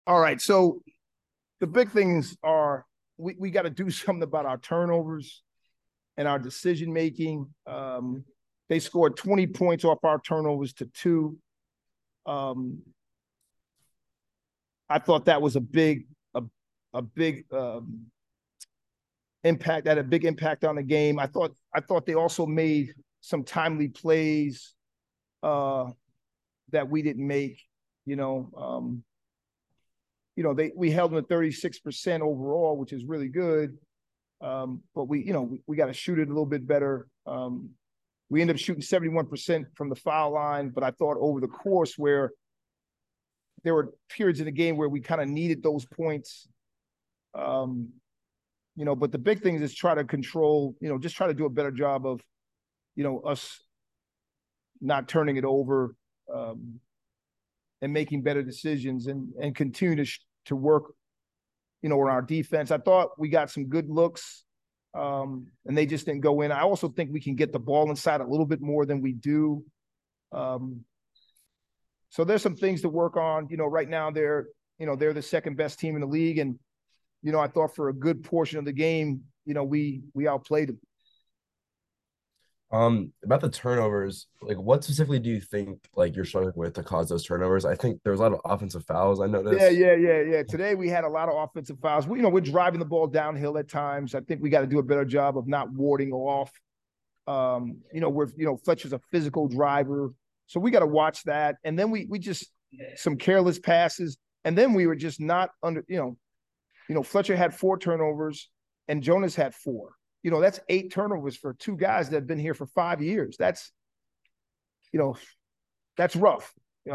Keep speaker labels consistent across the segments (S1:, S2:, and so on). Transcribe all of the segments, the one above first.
S1: All right. So the big things are we got to do something about our turnovers and our decision making. They scored 20 points off our turnovers to two. Um, I thought that was a big impact. That had a big impact on the game. I thought they also made some timely plays uh, that we didn't make. You know, we held them at 36% overall, which is really good. But we got to shoot it a little bit better. We ended up shooting 71% from the foul line, but I thought over the course where there were periods in the game where we kind of needed those points. Um, but the big thing is try to control, just try to do a better job of, us not turning it over, and making better decisions and continue to work, on our defense. I thought we got some good looks, and they just didn't go in. I also think we can get the ball inside a little bit more than we do. Um, so there's some things to work on. Right now they're the second best team in the league, and I thought for a good portion of the game, we outplayed them.
S2: About the turnovers, like what specifically do you think like you're struggling with to cause those turnovers? I think there was a lot of offensive fouls I
S1: Yeah,
S2: noticed.
S1: yeah, yeah, yeah. Today we had a lot of offensive fouls. We're driving the ball downhill at times. I think we got to do a better job of not warding off. Fletcher's a physical driver, so we got to watch that. And then we just some careless passes, and then we were just not under. Fletcher had 4 turnovers, and Jonas had 4. That's 8 turnovers for 2 guys that have been here for 5 years. You know, that's rough.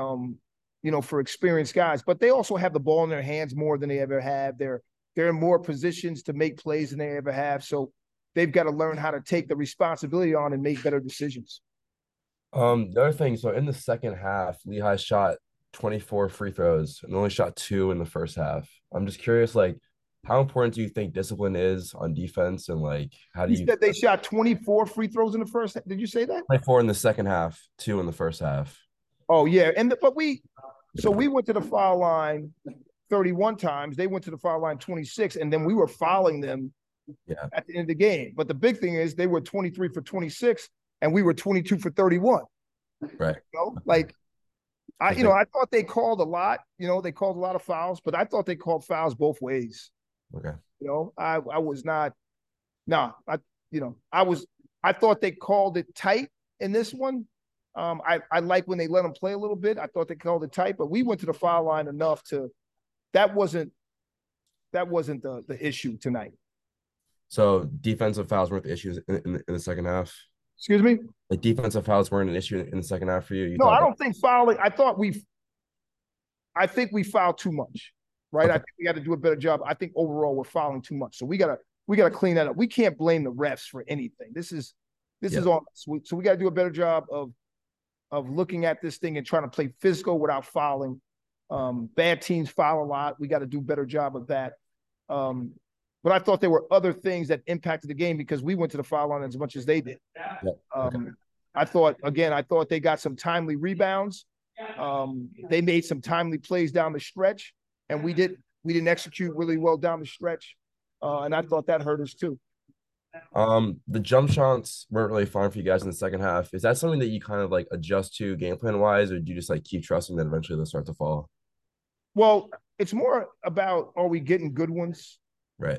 S1: For experienced guys, but they also have the ball in their hands more than they ever have. They're in more positions to make plays than they ever have. So they've got to learn how to take the responsibility on and make better decisions.
S2: The other thing, so in the second half, Lehigh shot 24 free throws and only shot two in the first half. I'm just curious, like, how important do you think discipline is on defense, and like, how do
S1: You
S2: you
S1: said they shot 24 free throws in the first. Did you say that?
S2: 24 in the second half, two in the first half?
S1: Oh yeah, but we went to the foul line 31 times. They went to the foul line 26, and then we were fouling them
S2: Yeah,
S1: at the end of the game. But the big thing is they were 23 for 26, and we were 22 for 31.
S2: right.
S1: Like
S2: Because they
S1: I thought they called a lot. They called a lot of fouls, but I thought they called fouls both ways.
S2: okay.
S1: I was not. No, I thought they called it tight in this one. I like when they let them play a little bit. I thought they called it tight, but we went to the foul line enough to. That wasn't the issue tonight.
S2: So defensive fouls weren't the issues in the second half.
S1: Excuse me.
S2: Like defensive fouls weren't an issue in the second half for you. You
S1: No,
S2: thought
S1: I
S2: that
S1: don't think fouling. I think we fouled too much, right? I
S2: okay.
S1: think we got to do a better job. I think overall we're fouling too much, so we gotta clean that up. We can't blame the refs for anything. This is
S2: Yeah.
S1: on us. So we got to do a better job of looking at this thing and trying to play physical without fouling. Bad teams foul a lot. We got to do a better job of that. Um, but I thought there were other things that impacted the game because we went to the foul line as much as they did.
S2: Yeah. Okay.
S1: Um, I thought they got some timely rebounds. They made some timely plays down the stretch, and we didn't execute really well down the stretch, and I thought that hurt us too.
S2: The jump shots weren't really fun for you guys in the second half. Is that something that you kind of like adjust to game plan wise, or do you just like keep trusting that eventually they'll start to fall?
S1: Well, it's more about are we getting good ones?
S2: Right.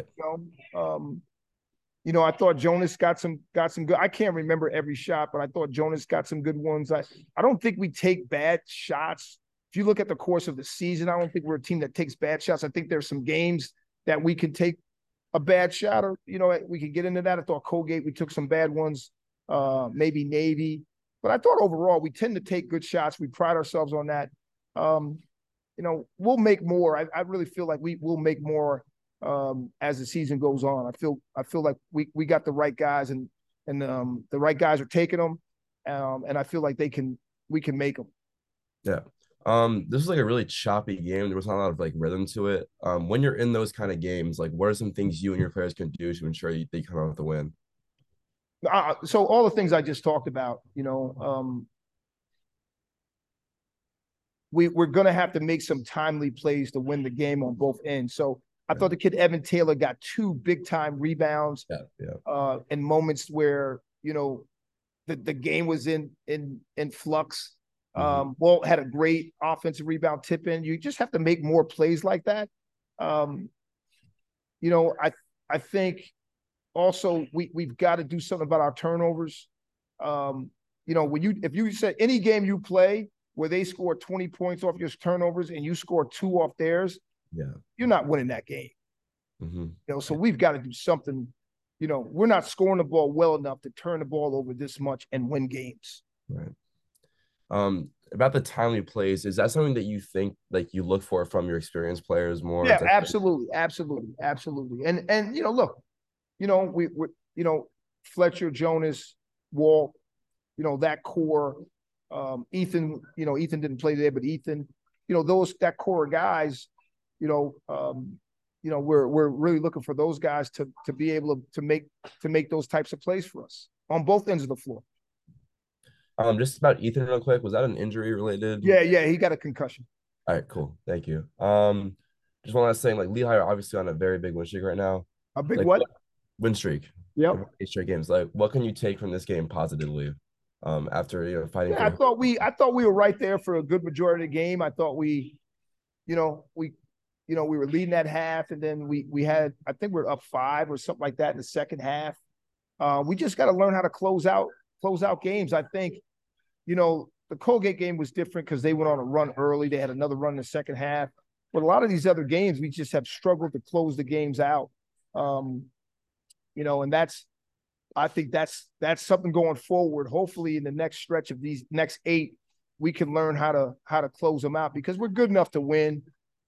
S1: I thought Jonas got some good. I can't remember every shot, but I thought Jonas got some good ones. I don't think we take bad shots. If you look at the course of the season, I don't think we're a team that takes bad shots. I think there's some games that we can take a bad shot, or we could get into that. I thought Colgate we took some bad ones, maybe Navy, but I thought overall we tend to take good shots. We pride ourselves on that. We'll make more. I really feel like we will make more as the season goes on. I feel like we got the right guys, and the right guys are taking them, and I feel like we can make them.
S2: Yeah. This was like a really choppy game. There was not a lot of like rhythm to it. When you're in those kind of games, like what are some things you and your players can do to ensure they come out with a win?
S1: So all the things I just talked about, we're going to have to make some timely plays to win the game on both ends. So I thought the kid Evan Taylor got 2 big time rebounds in moments where, you know, the game was in flux. Walt had a great offensive rebound tip in. You just have to make more plays like that. You know, I think also we've got to do something about our turnovers. You know, if you said any game you play where they score 20 points off your turnovers and you score 2 off theirs, you're not winning that game. You know, so we've got to do something. You know, we're not scoring the ball well enough to turn the ball over this much and win games.
S2: Right. About the timely plays, is that something that you think like you look for from your experienced players more?
S1: Yeah, absolutely. And you know, look, you know, we you know, Fletcher, Jonas, Walt, you know, that core, Ethan, you know, Ethan didn't play there, but Ethan, you know, that core of guys, you know, we're really looking for those guys to be able to make those types of plays for us on both ends of the floor.
S2: Just about Ethan real quick. Was that an injury related?
S1: Yeah, he got a concussion.
S2: All right, cool. Thank you. Just one last thing, like Lehigh are obviously on a very big win streak right now.
S1: A big what?
S2: Win streak.
S1: Yep.
S2: 8 straight games. Like, what can you take from this game positively? After, you know, fighting.
S1: Yeah, I thought we were right there for a good majority of the game. I thought we were leading that half, and then we had, I think we're up 5 or something like that in the second half. We just got to learn how to close out games. I think, you know, the Colgate game was different because they went on a run early. They had another run in the second half. But a lot of these other games, we just have struggled to close the games out. You know, and I think that's something going forward. Hopefully in the next stretch of these next 8, we can learn how to close them out because we're good enough to win.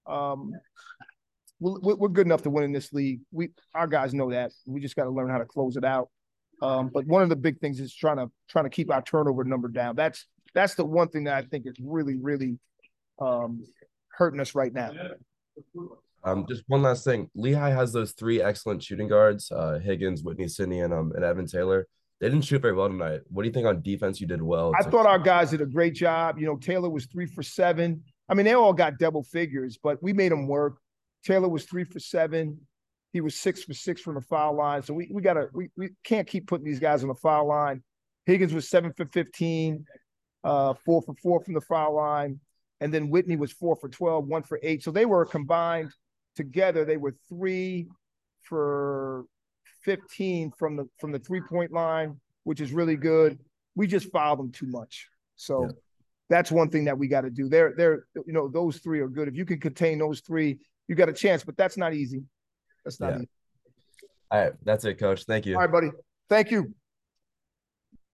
S1: We're good enough to win in this league. Our guys know that. We just got to learn how to close it out. But one of the big things is trying to keep our turnover number down. That's the one thing that I think is really, really hurting us right now.
S2: Just one last thing. Lehigh has those 3 excellent shooting guards, Higgins, Whitney Sidney, and Evan Taylor. They didn't shoot very well tonight. What do you think on defense you did well?
S1: I thought our guys did a great job. You know, Taylor was 3 for 7. I mean, they all got double figures, but we made them work. Taylor was 3 for 7. He was 6 for 6 from the foul line. So we can't keep putting these guys on the foul line. Higgins was 7 for 15, 4 for 4 from the foul line. And then Whitney was 4 for 12, 1 for 8. So they were combined together. They were 3 for 15 from the 3-point line, which is really good. We just fouled them too much. So that's one thing that we got to do. They're you know, those 3 are good. If you can contain those 3, you got a chance, but that's not easy. That's not easy.
S2: All right. That's it, Coach. Thank you.
S1: All right, buddy. Thank you.